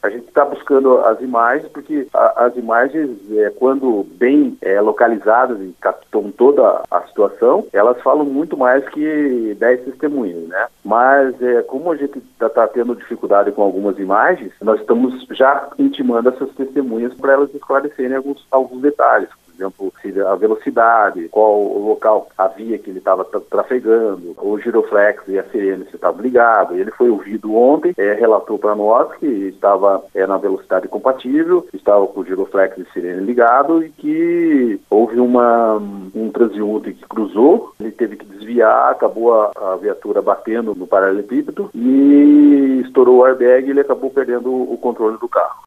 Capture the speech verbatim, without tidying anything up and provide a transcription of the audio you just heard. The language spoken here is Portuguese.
A gente está buscando as imagens, porque a, as imagens, é, quando bem é, localizadas e captam toda a situação, elas falam muito mais que dez testemunhas, né? Mas, é, como a gente está tendo dificuldade com algumas imagens, nós estamos já intimando essas testemunhas para elas esclarecerem alguns, alguns detalhes. Por exemplo, a velocidade, qual o local, a via que ele estava trafegando, o giroflex e a sirene se estavam ligados. Ele foi ouvido ontem, é, relatou para nós que estava é, na velocidade compatível, estava com o giroflex e sirene ligado e que houve uma, um transeunte que cruzou, ele teve que desviar, acabou a, a viatura batendo no paralelepípedo e estourou o airbag e ele acabou perdendo o controle do carro.